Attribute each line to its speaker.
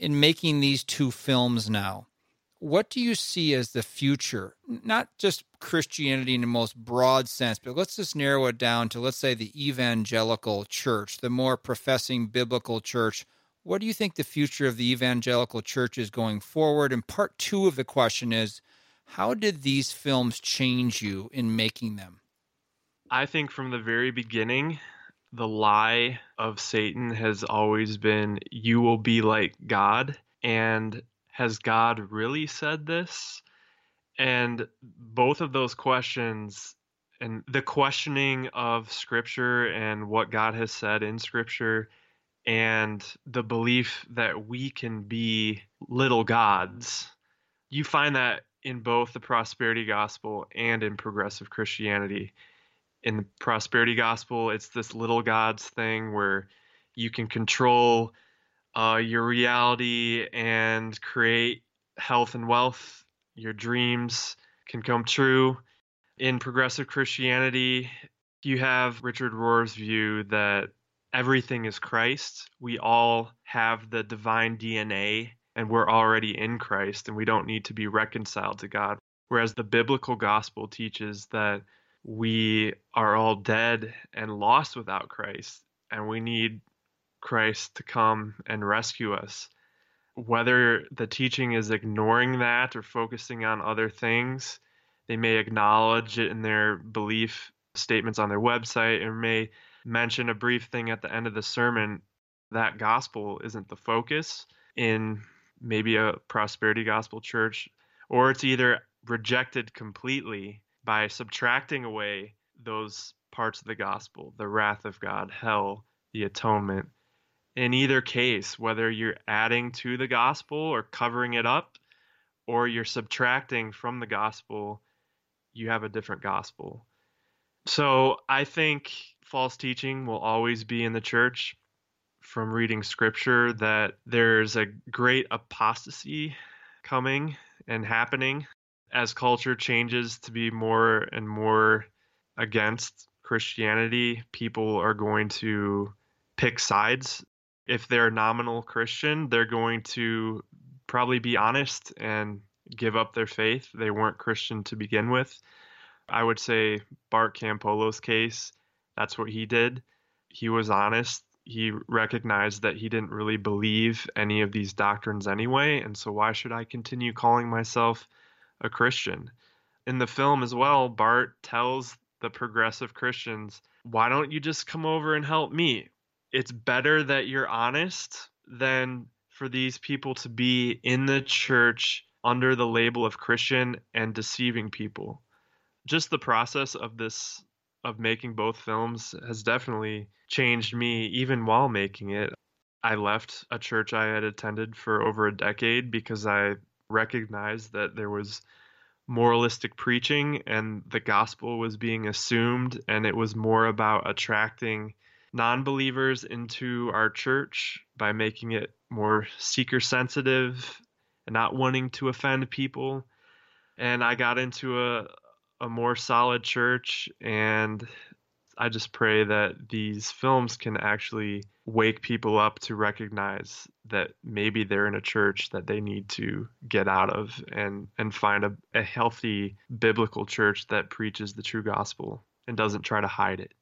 Speaker 1: in making these two films now, what do you see as the future? Not just Christianity in the most broad sense, but let's just narrow it down to, let's say, the evangelical church, the more professing biblical church. What do you think the future of the evangelical church is going forward? And part two of the question is, how did these films change you in making them?
Speaker 2: I think from the very beginning, the lie of Satan has always been, you will be like God. And has God really said this? And both of those questions, and the questioning of Scripture and what God has said in Scripture, and the belief that we can be little gods, you find that in both the prosperity gospel and in progressive Christianity. In the prosperity gospel, it's this little gods thing where you can control your reality and create health and wealth. Your dreams can come true. In progressive Christianity, you have Richard Rohr's view that everything is Christ. We all have the divine DNA and we're already in Christ and we don't need to be reconciled to God. Whereas the biblical gospel teaches that we are all dead and lost without Christ and we need Christ to come and rescue us. Whether the teaching is ignoring that or focusing on other things, they may acknowledge it in their belief statements on their website or may mention a brief thing at the end of the sermon. That gospel isn't the focus in maybe a prosperity gospel church, or it's either rejected completely by subtracting away those parts of the gospel, the wrath of God, hell, the atonement. In either case, whether you're adding to the gospel or covering it up, or you're subtracting from the gospel, you have a different gospel. So I think false teaching will always be in the church. From reading scripture, that there's a great apostasy coming and happening as culture changes to be more and more against Christianity. People are going to pick sides. If they're a nominal Christian, they're going to probably be honest and give up their faith. They weren't Christian to begin with. I would say Bart Campolo's case, that's what he did. He was honest. He recognized that he didn't really believe any of these doctrines anyway, and so why should I continue calling myself a Christian? In the film as well, Bart tells the progressive Christians, why don't you just come over and help me? It's better that you're honest than for these people to be in the church under the label of Christian and deceiving people. Just the process of this, of making both films, has definitely changed me even while making it. I left a church I had attended for over a decade because I recognized that there was moralistic preaching and the gospel was being assumed, and it was more about attracting non-believers into our church by making it more seeker sensitive and not wanting to offend people. And I got into a more solid church, and I just pray that these films can actually wake people up to recognize that maybe they're in a church that they need to get out of and find a healthy biblical church that preaches the true gospel and doesn't try to hide it.